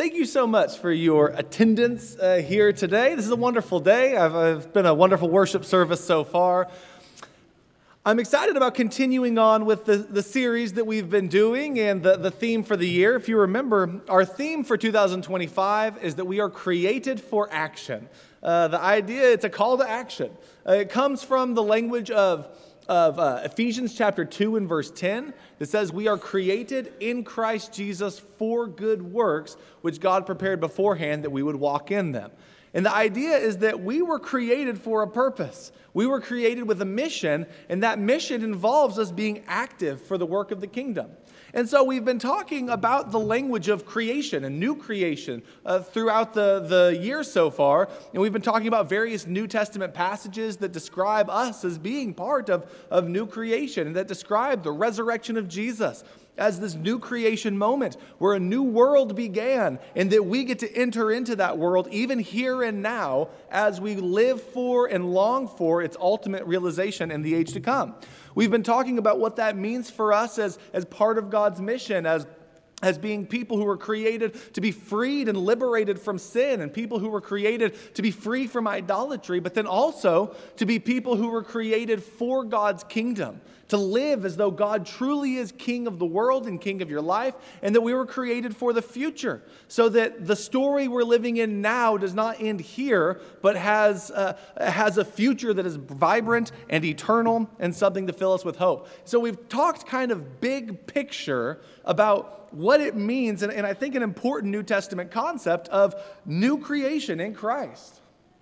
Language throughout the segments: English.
Thank you so much for your attendance here today. This is a wonderful day. It's been a wonderful worship service so far. I'm excited about continuing on with the series that we've been doing and the theme for the year. If you remember, our theme for 2025 is that we are created for action. The idea, it's a call to action. It comes from the language of Ephesians chapter 2 and verse 10 that says we are created in Christ Jesus for good works, which God prepared beforehand that we would walk in them. And the idea is that we were created for a purpose. We were created with a mission, and that mission involves us being active for the work of the kingdom. And so we've been talking about the language of creation and new creation throughout the year so far. And we've been talking about various New Testament passages that describe us as being part of new creation and that describe the resurrection of Jesus as this new creation moment where a new world began and that we get to enter into that world even here and now as we live for and long for its ultimate realization in the age to come. We've been talking about what that means for us as part of God's mission, as being people who were created to be freed and liberated from sin, and people who were created to be free from idolatry, but then also to be people who were created for God's kingdom, to live as though God truly is king of the world and king of your life, and that we were created for the future, so that the story we're living in now does not end here, but has a future that is vibrant and eternal and something to fill us with hope. So we've talked kind of big picture about what it means, and I think an important New Testament concept of new creation in Christ.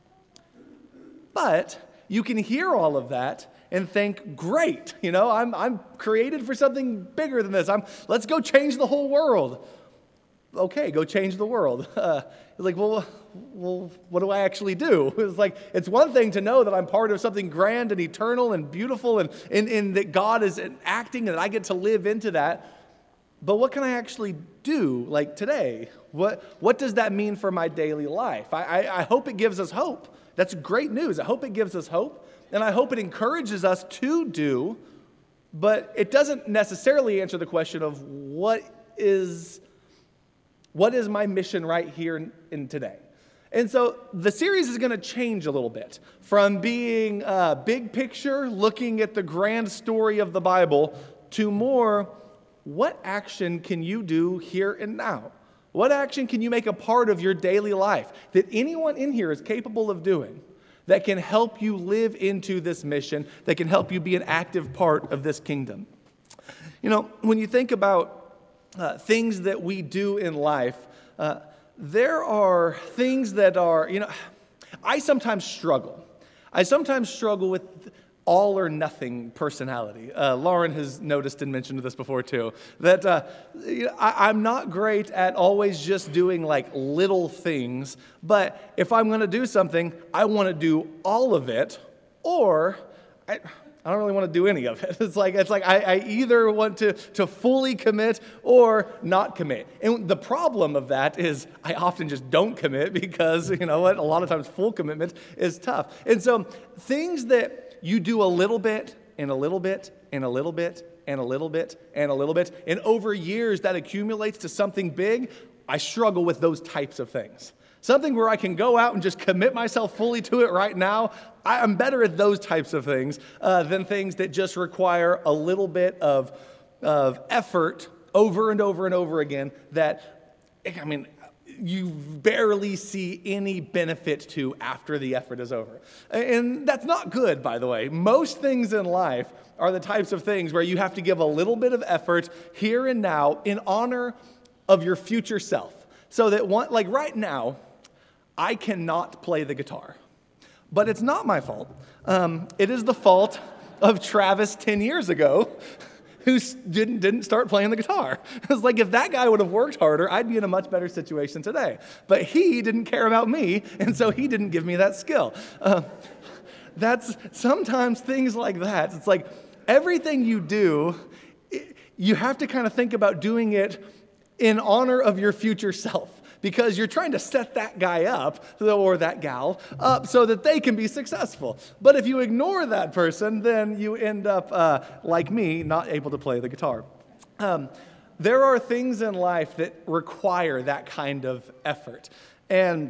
But you can hear all of that and think, great, I'm created for something bigger than this. Let's go change the whole world. Okay, go change the world. Like, well, what do I actually do? It's like, it's one thing to know that I'm part of something grand and eternal and beautiful and that God is acting and that I get to live into that. But what can I actually do, like today? What does that mean for my daily life? I hope it gives us hope. That's great news. I hope it gives us hope. And I hope it encourages us to do, but it doesn't necessarily answer the question of what is my mission right here in today. And so the series is going to change a little bit from being big picture, looking at the grand story of the Bible, to more, what action can you do here and now? What action can you make a part of your daily life that anyone in here is capable of doing, that can help you live into this mission, that can help you be an active part of this kingdom? When you think about things that we do in life, there are things that are, I sometimes struggle. I sometimes struggle with all or nothing personality. Lauren has noticed and mentioned this before too, that I'm not great at always just doing like little things, but if I'm going to do something, I want to do all of it, or I don't really want to do any of it. It's like I either want to fully commit or not commit. And the problem of that is I often just don't commit because, a lot of times full commitment is tough. And so things that you do a little bit and a little bit and a little bit and a little bit and a little bit, and over years that accumulates to something big, I struggle with those types of things. Something where I can go out and just commit myself fully to it right now, I'm better at those types of things than things that just require a little bit of effort over and over and over again that, you barely see any benefit to after the effort is over. And that's not good, by the way. Most things in life are the types of things where you have to give a little bit of effort here and now in honor of your future self. So that like right now, I cannot play the guitar. But it's not my fault. It is the fault of Travis 10 years ago, who didn't start playing the guitar. It's like if that guy would have worked harder, I'd be in a much better situation today. But he didn't care about me, and so he didn't give me that skill. That's sometimes things like that. It's like everything you do, you have to kind of think about doing it in honor of your future self, because you're trying to set that guy up, or that gal, up so that they can be successful. But if you ignore that person, then you end up, like me, not able to play the guitar. There are things in life that require that kind of effort. And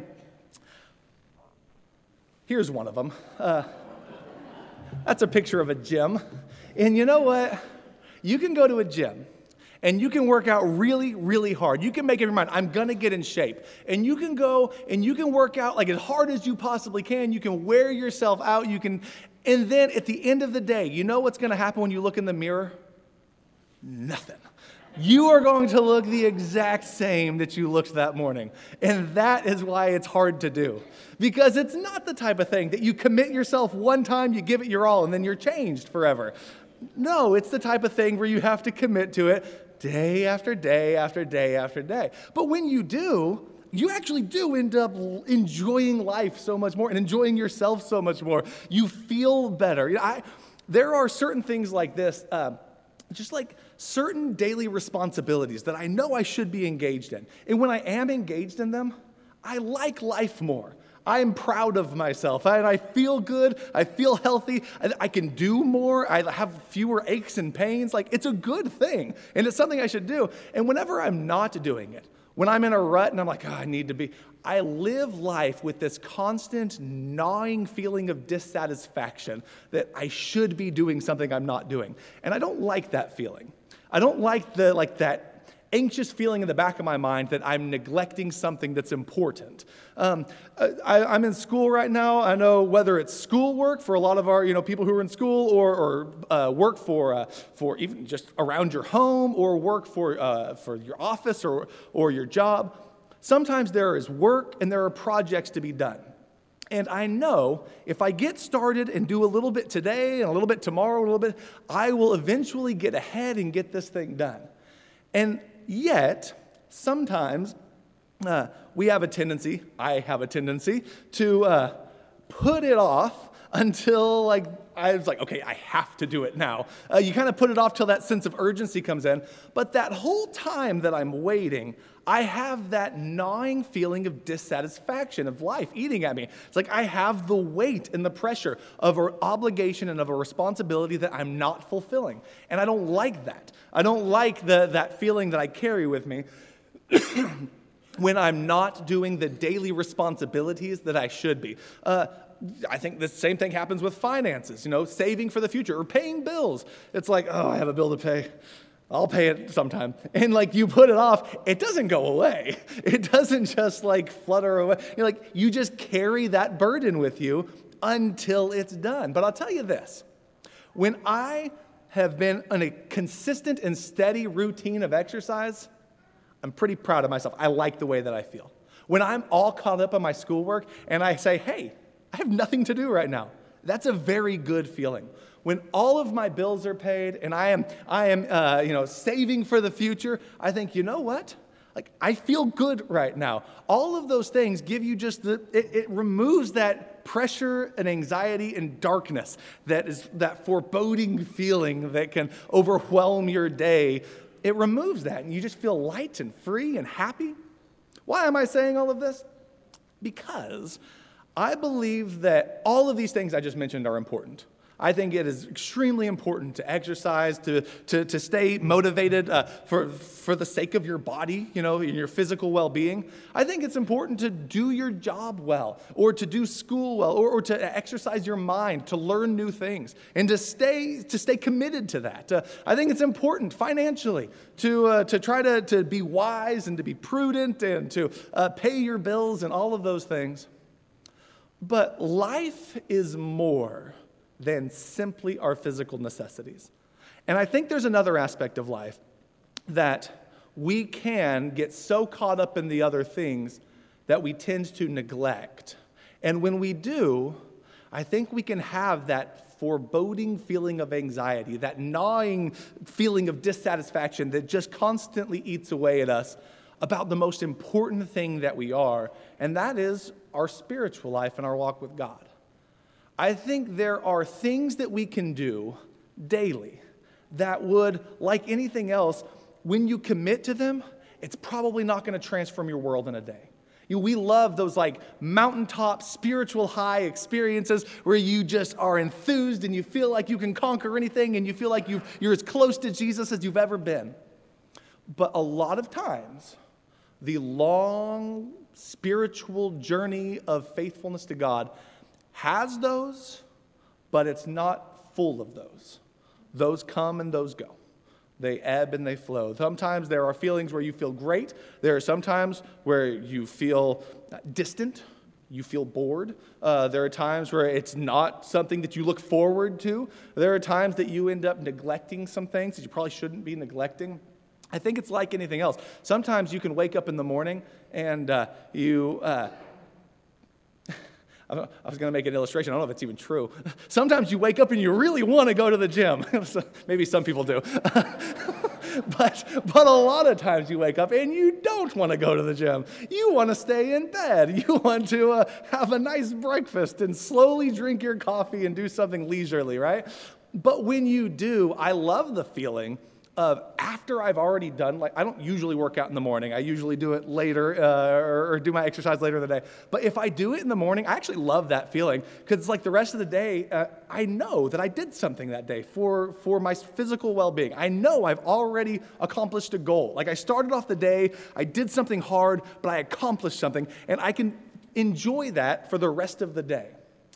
here's one of them. That's a picture of a gym. And you know what? You can go to a gym and you can work out really, really hard. You can make up your mind, I'm going to get in shape. And you can go and you can work out like as hard as you possibly can. You can wear yourself out. And then at the end of the day, you know what's going to happen when you look in the mirror? Nothing. You are going to look the exact same that you looked that morning. And that is why it's hard to do. Because it's not the type of thing that you commit yourself one time, you give it your all, and then you're changed forever. No, it's the type of thing where you have to commit to it day after day after day after day. But when you do, you actually do end up enjoying life so much more and enjoying yourself so much more. You feel better. There are certain things like this, just like certain daily responsibilities that I know I should be engaged in. And when I am engaged in them, I like life more. I am proud of myself. I feel good. I feel healthy. I can do more. I have fewer aches and pains. Like, it's a good thing. And it's something I should do. And whenever I'm not doing it, when I'm in a rut and I'm like, I live life with this constant gnawing feeling of dissatisfaction that I should be doing something I'm not doing. And I don't like that feeling. I don't like that anxious feeling in the back of my mind that I'm neglecting something that's important. I'm in school right now. I know whether it's schoolwork for a lot of our people who are in school, or work for even just around your home, or work for your office or your job. Sometimes there is work and there are projects to be done. And I know if I get started and do a little bit today and a little bit tomorrow, a little bit, I will eventually get ahead and get this thing done. And yet, sometimes I have a tendency to put it off until I was like, okay, I have to do it now. You kind of put it off till that sense of urgency comes in. But that whole time that I'm waiting, I have that gnawing feeling of dissatisfaction of life eating at me. It's like I have the weight and the pressure of an obligation and of a responsibility that I'm not fulfilling. And I don't like that. I don't like that feeling that I carry with me when I'm not doing the daily responsibilities that I should be. I think the same thing happens with finances, saving for the future or paying bills. It's like, oh, I have a bill to pay. I'll pay it sometime. And you put it off, it doesn't go away. It doesn't just flutter away. You just carry that burden with you until it's done. But I'll tell you this, when I have been on a consistent and steady routine of exercise, I'm pretty proud of myself. I like the way that I feel. When I'm all caught up on my schoolwork and I say, hey, I have nothing to do right now, that's a very good feeling. When all of my bills are paid and I am saving for the future, I think, you know what? I feel good right now. All of those things give you just it removes that pressure and anxiety and darkness that is that foreboding feeling that can overwhelm your day. It removes that and you just feel light and free and happy. Why am I saying all of this? Because I believe that all of these things I just mentioned are important. I think it is extremely important to exercise, to stay motivated for the sake of your body, and your physical well-being. I think it's important to do your job well, or to do school well, or to exercise your mind, to learn new things, and to stay committed to that. I think it's important financially to try to be wise and to be prudent and to pay your bills and all of those things. But life is more than simply our physical necessities. And I think there's another aspect of life that we can get so caught up in the other things that we tend to neglect. And when we do, I think we can have that foreboding feeling of anxiety, that gnawing feeling of dissatisfaction that just constantly eats away at us about the most important thing that we are, and that is our spiritual life and our walk with God. I think there are things that we can do daily that would, like anything else, when you commit to them, it's probably not going to transform your world in a day. We love those mountaintop spiritual high experiences where you just are enthused and you feel like you can conquer anything and you feel like you're as close to Jesus as you've ever been. But a lot of times, the long spiritual journey of faithfulness to God has those, but it's not full of those. Those come and those go. They ebb and they flow. Sometimes there are feelings where you feel great. There are some times where you feel distant. You feel bored. There are times where it's not something that you look forward to. There are times that you end up neglecting some things that you probably shouldn't be neglecting. I think it's like anything else. Sometimes you can wake up in the morning and I was going to make an illustration. I don't know if it's even true. Sometimes you wake up and you really want to go to the gym. Maybe some people do. But a lot of times you wake up and you don't want to go to the gym. You want to stay in bed. You want to have a nice breakfast and slowly drink your coffee and do something leisurely, right? But when you do, I love the feeling of after I've already done, like I don't usually work out in the morning. I usually do it later or do my exercise later in the day. But if I do it in the morning, I actually love that feeling because it's like the rest of the day, I know that I did something that day for my physical well-being. I know I've already accomplished a goal. Like I started off the day, I did something hard, but I accomplished something, and I can enjoy that for the rest of the day.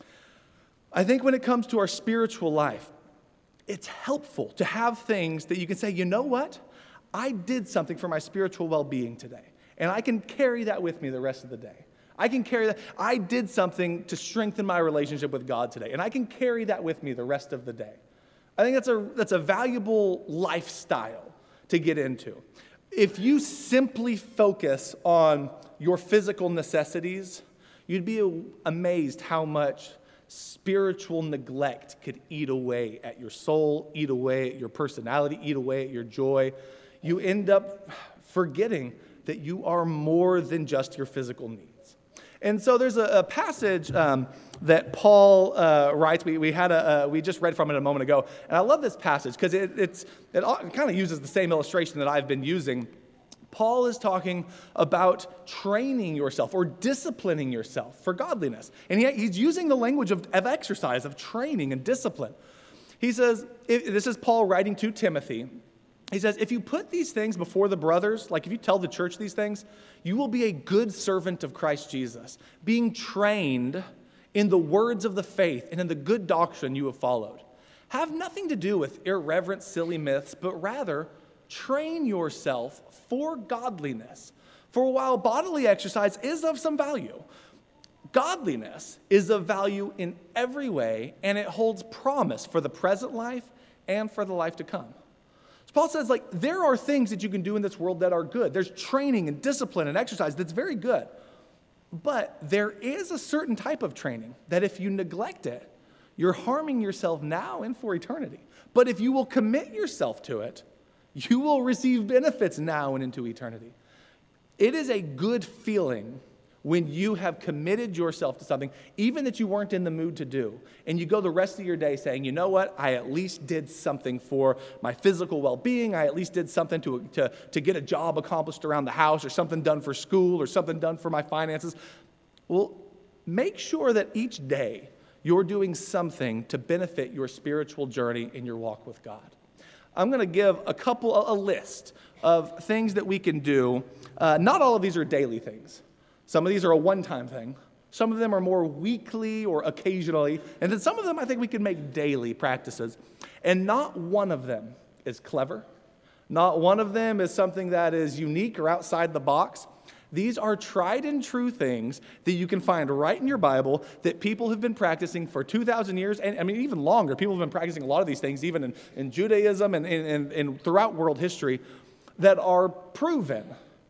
I think when it comes to our spiritual life, it's helpful to have things that you can say, you know what? I did something for my spiritual well-being today, and I can carry that with me the rest of the day. I can carry that. I did something to strengthen my relationship with God today, and I can carry that with me the rest of the day. I think that's a valuable lifestyle to get into. If you simply focus on your physical necessities, you'd be amazed how much spiritual neglect could eat away at your soul, eat away at your personality, eat away at your joy. You end up forgetting that you are more than just your physical needs. And so there's a passage that Paul writes. We just read from it a moment ago, and I love this passage because it kind of uses the same illustration that I've been using. Paul is talking about training yourself or disciplining yourself for godliness. And he's using the language of exercise, of training and discipline. He says, this is Paul writing to Timothy. He says, if you put these things before the brothers, like if you tell the church these things, you will be a good servant of Christ Jesus, being trained in the words of the faith and in the good doctrine you have followed. Have nothing to do with irreverent, silly myths, but rather train yourself for godliness. For while bodily exercise is of some value, godliness is of value in every way, and it holds promise for the present life and for the life to come. So Paul says, there are things that you can do in this world that are good. There's training and discipline and exercise that's very good. But there is a certain type of training that if you neglect it, you're harming yourself now and for eternity. But if you will commit yourself to it, you will receive benefits now and into eternity. It is a good feeling when you have committed yourself to something, even that you weren't in the mood to do, and you go the rest of your day saying, you know what, I at least did something for my physical well-being, I at least did something to get a job accomplished around the house, or something done for school, or something done for my finances. Well, make sure that each day you're doing something to benefit your spiritual journey in your walk with God. I'm going to give a list of things that we can do. Not all of these are daily things. Some of these are a one-time thing. Some of them are more weekly or occasionally. And then some of them I think we can make daily practices. And not one of them is clever. Not one of them is something that is unique or outside the box. These are tried and true things that you can find right in your Bible that people have been practicing for 2,000 years, and I mean even longer. People have been practicing a lot of these things even in Judaism and throughout world history that are proven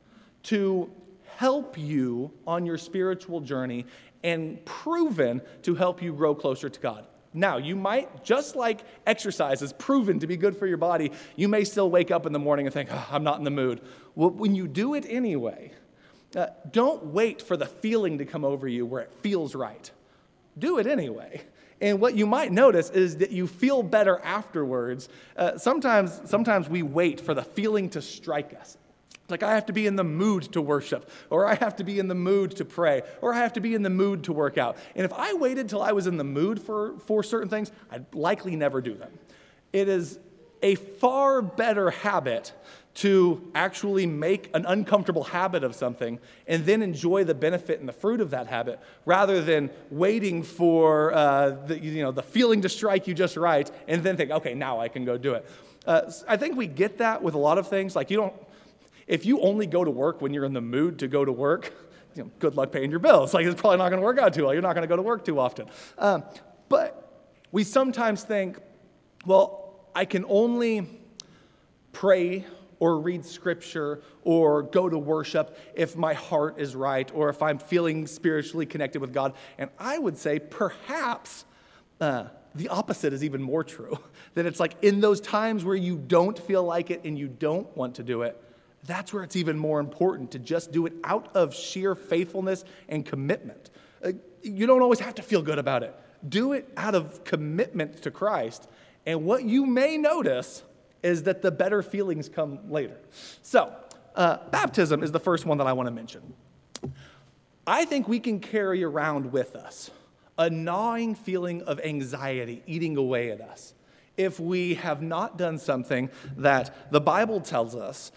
to help you on your spiritual journey and proven to help you grow closer to God. Now, you might, just like exercise is proven to be good for your body, you may still wake up in the morning and think, I'm not in the mood. Well, when you do it anyway, don't wait for the feeling to come over you where it feels right. Do it anyway. And what you might notice is that you feel better afterwards. Sometimes we wait for the feeling to strike us. Like I have to be in the mood to worship, or I have to be in the mood to pray, or I have to be in the mood to work out. And if I waited till I was in the mood for certain things, I'd likely never do them. It is a far better habit to actually make an uncomfortable habit of something and then enjoy the benefit and the fruit of that habit rather than waiting for the feeling to strike you just right and then think, okay, now I can go do it. I think we get that with a lot of things. Like if you only go to work when you're in the mood to go to work, good luck paying your bills. Like, it's probably not going to work out too well. You're not going to go to work too often. But we sometimes think, well, I can only pray or read scripture or go to worship if my heart is right or if I'm feeling spiritually connected with God. And I would say perhaps the opposite is even more true. That it's like in those times where you don't feel like it and you don't want to do it, that's where it's even more important to just do it out of sheer faithfulness and commitment. You don't always have to feel good about it. Do it out of commitment to Christ. And what you may notice is that the better feelings come later. So, baptism is the first one that I want to mention. I think we can carry around with us a gnawing feeling of anxiety eating away at us if we have not done something that the Bible tells us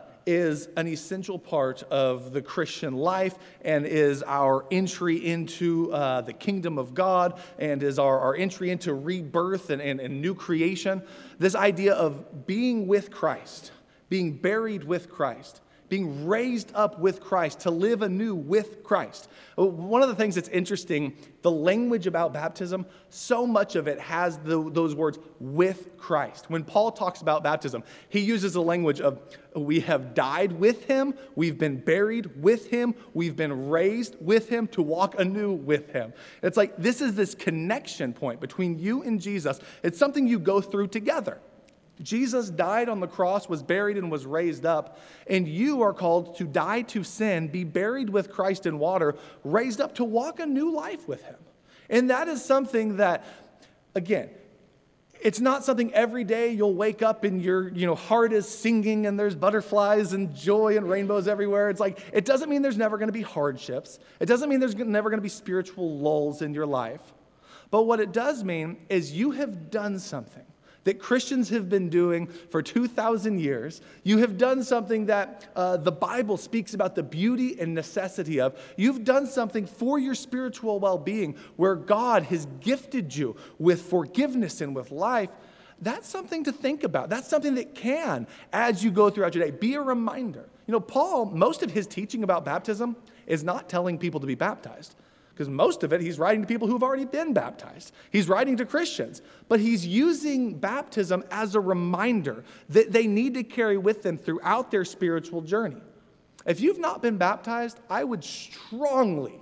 is an essential part of the Christian life and is our entry into the kingdom of God and is our entry into rebirth and new creation. This idea of being with Christ, being buried with Christ, being raised up with Christ, to live anew with Christ. One of the things that's interesting, the language about baptism, so much of it has those words, with Christ. When Paul talks about baptism, he uses the language of, we have died with him, we've been buried with him, we've been raised with him to walk anew with him. It's like this is this connection point between you and Jesus. It's something you go through together. Jesus died on the cross, was buried, and was raised up. And you are called to die to sin, be buried with Christ in water, raised up to walk a new life with him. And that is something that, again, it's not something every day you'll wake up and your heart is singing and there's butterflies and joy and rainbows everywhere. It's like, it doesn't mean there's never going to be hardships. It doesn't mean there's never going to be spiritual lulls in your life. But what it does mean is you have done something that Christians have been doing for 2,000 years. You have done something that the Bible speaks about the beauty and necessity of. You've done something for your spiritual well-being where God has gifted you with forgiveness and with life. That's something to think about. That's something that can, as you go throughout your day, be a reminder. Paul, most of his teaching about baptism is not telling people to be baptized. Because most of it, he's writing to people who've already been baptized. He's writing to Christians. But he's using baptism as a reminder that they need to carry with them throughout their spiritual journey. If you've not been baptized, I would strongly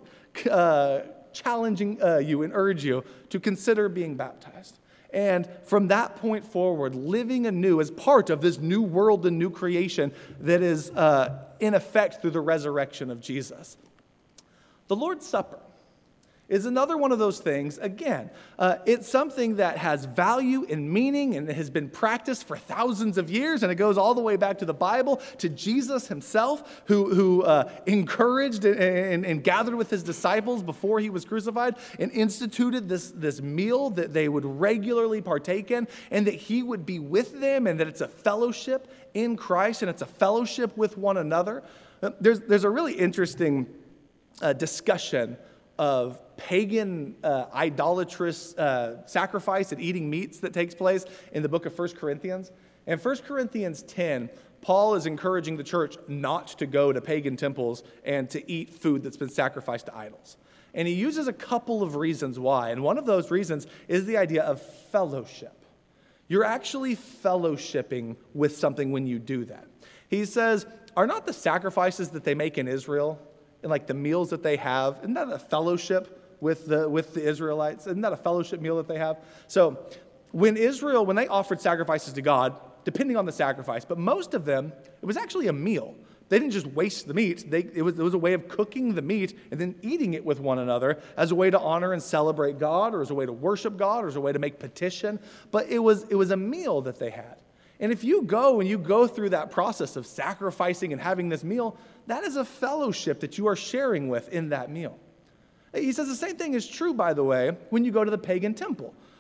challenge you and urge you to consider being baptized. And from that point forward, living anew as part of this new world and new creation that is in effect through the resurrection of Jesus. The Lord's Supper is another one of those things. Again, it's something that has value and meaning and has been practiced for thousands of years, and it goes all the way back to the Bible, to Jesus himself, who encouraged and gathered with his disciples before he was crucified and instituted this meal that they would regularly partake in, and that he would be with them, and that it's a fellowship in Christ, and it's a fellowship with one another. There's a really interesting discussion of pagan idolatrous sacrifice and eating meats that takes place in the book of 1 Corinthians. In 1 Corinthians 10, Paul is encouraging the church not to go to pagan temples and to eat food that's been sacrificed to idols. And he uses a couple of reasons why. And one of those reasons is the idea of fellowship. You're actually fellowshipping with something when you do that. He says, are not the sacrifices that they make in Israel and like the meals that they have, isn't that a fellowship with the Israelites? Isn't that a fellowship meal that they have? So when they offered sacrifices to God, depending on the sacrifice, but most of them, it was actually a meal. They didn't just waste the meat. It was a way of cooking the meat and then eating it with one another as a way to honor and celebrate God, or as a way to worship God, or as a way to make petition. But it was a meal that they had. And if you go through that process of sacrificing and having this meal, that is a fellowship that you are sharing with in that meal. He says the same thing is true, by the way, when you go to the pagan temple.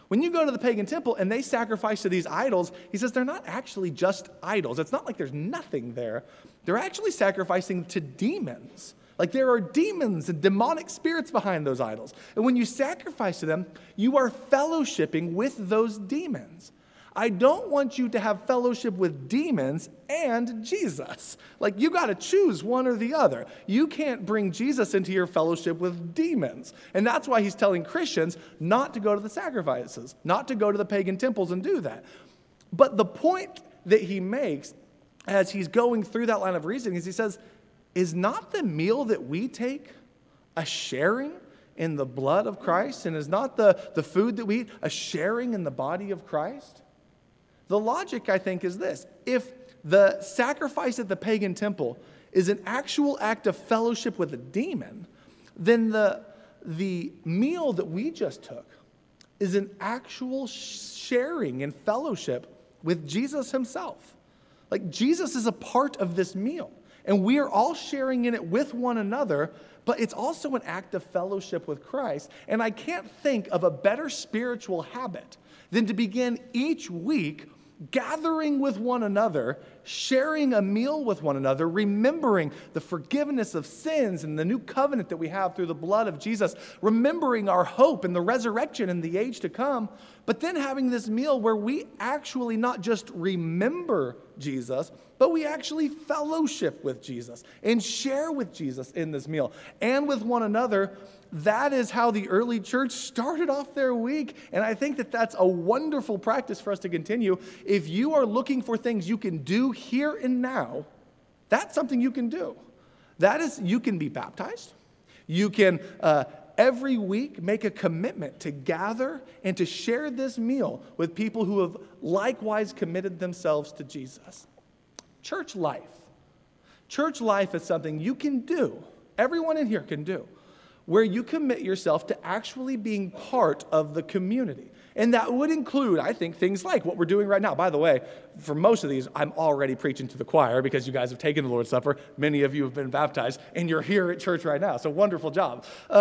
When you go to the pagan temple and they sacrifice to these idols, he says they're not actually just idols. It's not like there's nothing there. They're actually sacrificing to demons. Like there are demons and demonic spirits behind those idols. And when you sacrifice to them, you are fellowshipping with those demons. I don't want you to have fellowship with demons and Jesus. Like you got to choose one or the other. You can't bring Jesus into your fellowship with demons. And that's why he's telling Christians not to go to the sacrifices, not to go to the pagan temples and do that. But the point that he makes as he's going through that line of reasoning is he says, is not the meal that we take a sharing in the blood of Christ? And is not the food that we eat a sharing in the body of Christ? The logic, I think, is this. If the sacrifice at the pagan temple is an actual act of fellowship with a demon, then the meal that we just took is an actual sharing and fellowship with Jesus himself. Like Jesus is a part of this meal, and we are all sharing in it with one another, but it's also an act of fellowship with Christ. And I can't think of a better spiritual habit than to begin each week gathering with one another, sharing a meal with one another, remembering the forgiveness of sins and the new covenant that we have through the blood of Jesus, remembering our hope and the resurrection in the age to come, but then having this meal where we actually not just remember Jesus, but we actually fellowship with Jesus and share with Jesus in this meal and with one another. That is how the early church started off their week. And I think that that's a wonderful practice for us to continue. If you are looking for things you can do here and now, that's something you can do. That is, you can be baptized. You can every week make a commitment to gather and to share this meal with people who have likewise committed themselves to Jesus. Church life. Church life is something you can do. Everyone in here can do, where you commit yourself to actually being part of the community. And that would include, I think, things like what we're doing right now. By the way, for most of these, I'm already preaching to the choir because you guys have taken the Lord's Supper. Many of you have been baptized, and you're here at church right now. So wonderful job.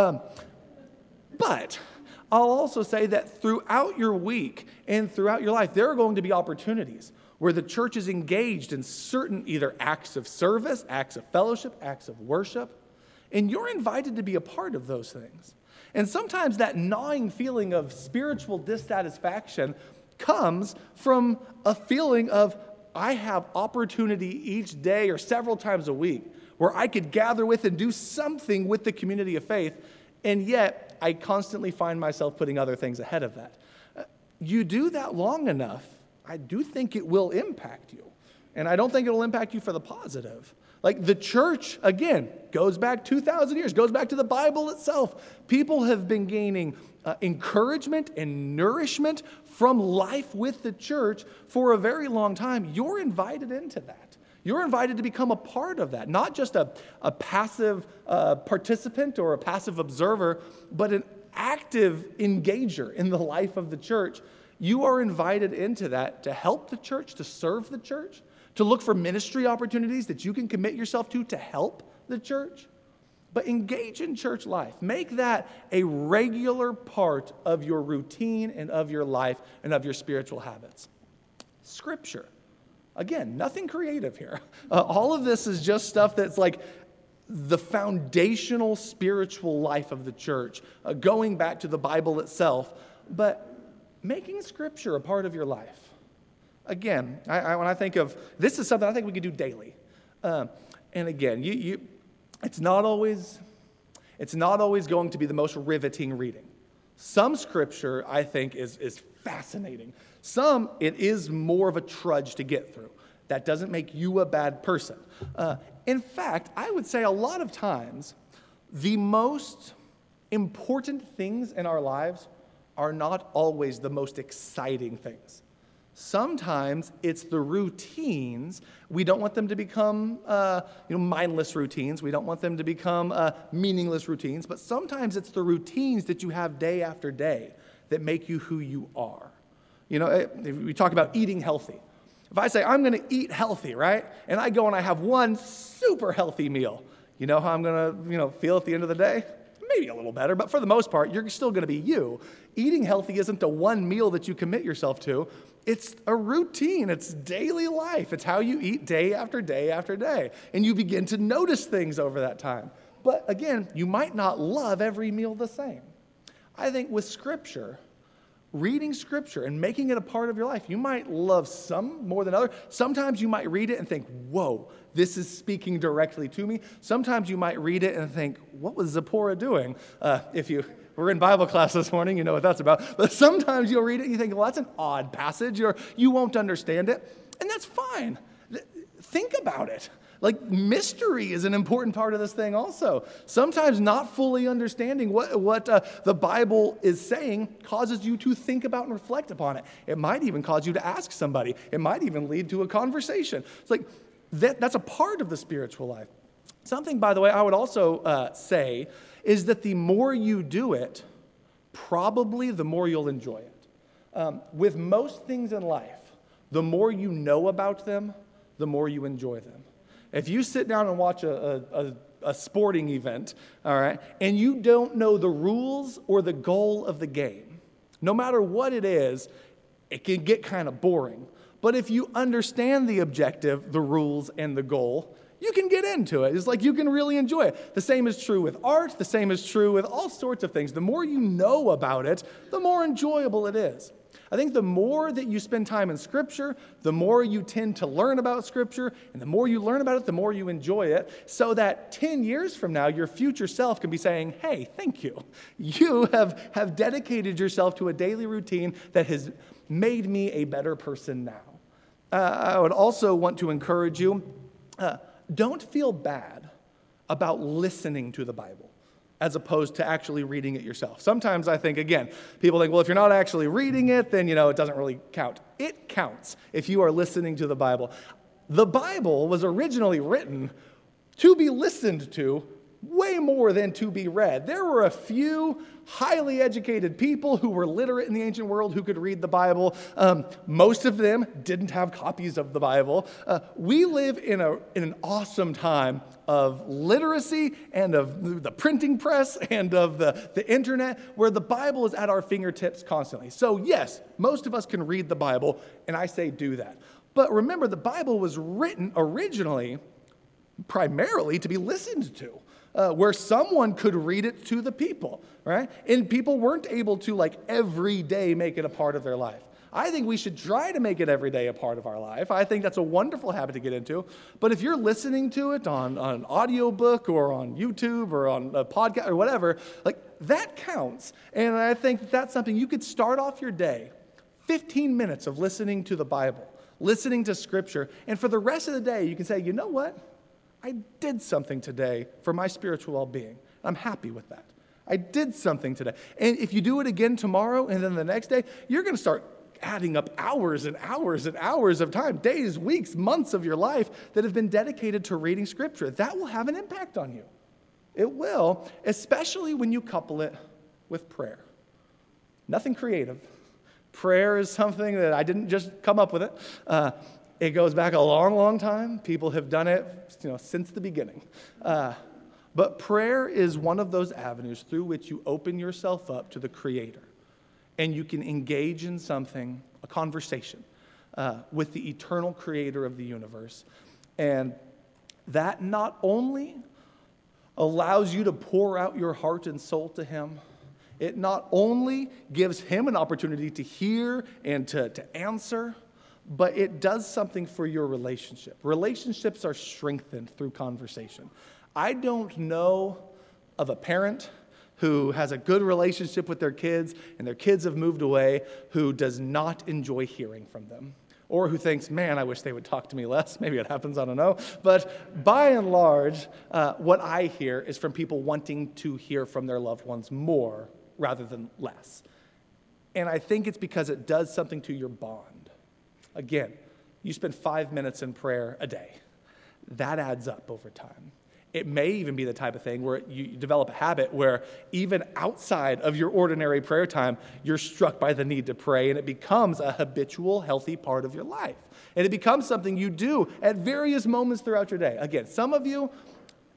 But I'll also say that throughout your week and throughout your life, there are going to be opportunities where the church is engaged in certain either acts of service, acts of fellowship, acts of worship. And you're invited to be a part of those things. And sometimes that gnawing feeling of spiritual dissatisfaction comes from a feeling of, I have opportunity each day or several times a week where I could gather with and do something with the community of faith, and yet I constantly find myself putting other things ahead of that. You do that long enough, I do think it will impact you. And I don't think it will impact you for the positive. Like the church, again, goes back 2,000 years, goes back to the Bible itself. People have been gaining encouragement and nourishment from life with the church for a very long time. You're invited into that. You're invited to become a part of that, not just a passive participant or a passive observer, but an active engager in the life of the church. You are invited into that to help the church, to serve the church, to look for ministry opportunities that you can commit yourself to help the church. But engage in church life. Make that a regular part of your routine and of your life and of your spiritual habits. Scripture. Again, nothing creative here. All of this is just stuff that's like the foundational spiritual life of the church, going back to the Bible itself, but making Scripture a part of your life. Again, when I think of, this is something I think we could do daily. And again, it's not always going to be the most riveting reading. Some Scripture, I think, is fascinating. Some, it is more of a trudge to get through. That doesn't make you a bad person. In fact, I would say a lot of times, the most important things in our lives are not always the most exciting things. Sometimes it's the routines. We don't want them to become mindless routines. We don't want them to become meaningless routines. But sometimes it's the routines that you have day after day that make you who you are. You know, we talk about eating healthy. If I say, I'm going to eat healthy, right? And I go and I have one super healthy meal, you know how I'm going to feel at the end of the day? maybe a little better, but for the most part, you're still going to be you. Eating healthy isn't the one meal that you commit yourself to. It's a routine. It's daily life. It's how you eat day after day after day. And you begin to notice things over that time. But again, you might not love every meal the same. I think with Scripture, reading Scripture and making it a part of your life, you might love some more than others. Sometimes you might read it and think, whoa, this is speaking directly to me. Sometimes you might read it and think, what was Zipporah doing? If you were in Bible class this morning, you know what that's about. But sometimes you'll read it and you think, well, that's an odd passage, or you won't understand it. And that's fine. Think about it. Like, mystery is an important part of this thing also. Sometimes not fully understanding what the Bible is saying causes you to think about and reflect upon it. It might even cause you to ask somebody. It might even lead to a conversation. It's like that's a part of the spiritual life. Something, by the way, I would also say is that the more you do it, probably the more you'll enjoy it. With most things in life, the more you know about them, the more you enjoy them. If you sit down and watch a sporting event, all right, and you don't know the rules or the goal of the game, no matter what it is, it can get kind of boring. But if you understand the objective, the rules, and the goal, you can get into it. It's like you can really enjoy it. The same is true with art. The same is true with all sorts of things. The more you know about it, the more enjoyable it is. I think the more that you spend time in Scripture, the more you tend to learn about Scripture, and the more you learn about it, the more you enjoy it, so that 10 years from now, your future self can be saying, hey, thank you. You have dedicated yourself to a daily routine that has made me a better person now. I would also want to encourage you, don't feel bad about listening to the Bible as opposed to actually reading it yourself. Sometimes I think, again, people think, well, if you're not actually reading it, then, it doesn't really count. It counts if you are listening to the Bible. The Bible was originally written to be listened to way more than to be read. There were a few highly educated people who were literate in the ancient world who could read the Bible. Most of them didn't have copies of the Bible. We live in an awesome time of literacy and of the printing press and of the internet, where the Bible is at our fingertips constantly. So yes, most of us can read the Bible, and I say do that. But remember, the Bible was written originally primarily to be listened to. Where someone could read it to the people, right? And people weren't able to, every day make it a part of their life. I think we should try to make it every day a part of our life. I think that's a wonderful habit to get into. But if you're listening to it on an audiobook or on YouTube or on a podcast or whatever, that counts. And I think that's something you could start off your day, 15 minutes of listening to the Bible, listening to Scripture, and for the rest of the day, you can say, you know what? I did something today for my spiritual well-being. I'm happy with that. I did something today. And if you do it again tomorrow and then the next day, you're going to start adding up hours and hours and hours of time, days, weeks, months of your life that have been dedicated to reading Scripture. That will have an impact on you. It will, especially when you couple it with prayer. Nothing creative. Prayer is something that I didn't just come up with it. It goes back a long, long time. People have done it, since the beginning. But prayer is one of those avenues through which you open yourself up to the Creator. And you can engage in something, a conversation, with the eternal Creator of the universe. And that not only allows you to pour out your heart and soul to Him, it not only gives Him an opportunity to hear and to answer, but it does something for your relationship. Relationships are strengthened through conversation. I don't know of a parent who has a good relationship with their kids and their kids have moved away who does not enjoy hearing from them, or who thinks, man, I wish they would talk to me less. Maybe it happens, I don't know. But by and large, what I hear is from people wanting to hear from their loved ones more rather than less. And I think it's because it does something to your bond. Again, you spend 5 minutes in prayer a day. That adds up over time. It may even be the type of thing where you develop a habit where even outside of your ordinary prayer time, you're struck by the need to pray, and it becomes a habitual, healthy part of your life. And it becomes something you do at various moments throughout your day. Again, some of you,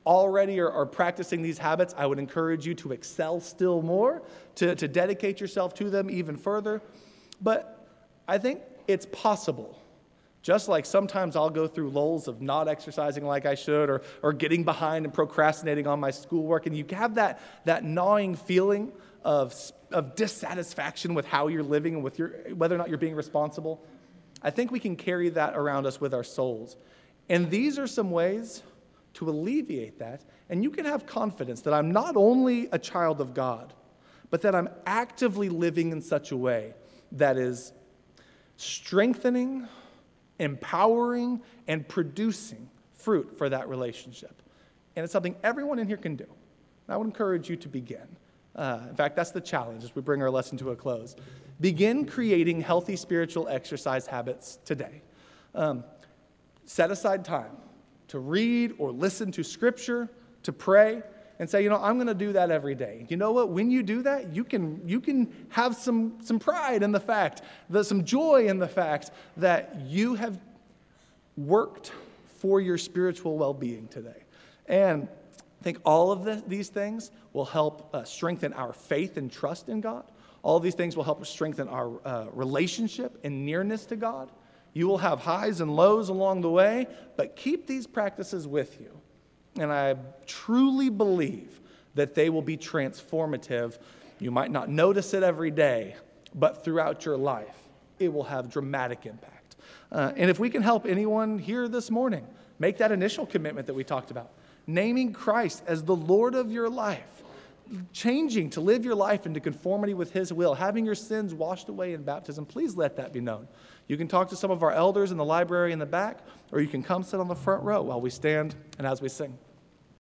already are practicing these habits, I would encourage you to excel still more, to dedicate yourself to them even further. But I think it's possible. Just like sometimes I'll go through lulls of not exercising like I should, or getting behind and procrastinating on my schoolwork, and you have that gnawing feeling of dissatisfaction with how you're living and with whether or not you're being responsible. I think we can carry that around us with our souls. And these are some ways to alleviate that. And you can have confidence that I'm not only a child of God, but that I'm actively living in such a way that is strengthening, empowering, and producing fruit for that relationship. And it's something everyone in here can do. And I would encourage you to begin. In fact, that's the challenge as we bring our lesson to a close. Begin creating healthy spiritual exercise habits today. Set aside time to read or listen to Scripture, to pray, and say, I'm going to do that every day. You know what? When you do that, you can have some pride in the fact, some joy in the fact that you have worked for your spiritual well-being today. And I think all of these things will help strengthen our faith and trust in God. All of these things will help strengthen our relationship and nearness to God. You will have highs and lows along the way, but keep these practices with you. And I truly believe that they will be transformative. You might not notice it every day, but throughout your life, it will have dramatic impact. And if we can help anyone here this morning make that initial commitment that we talked about, naming Christ as the Lord of your life, changing to live your life into conformity with His will, having your sins washed away in baptism, please let that be known. You can talk to some of our elders in the library in the back, or you can come sit on the front row while we stand and as we sing.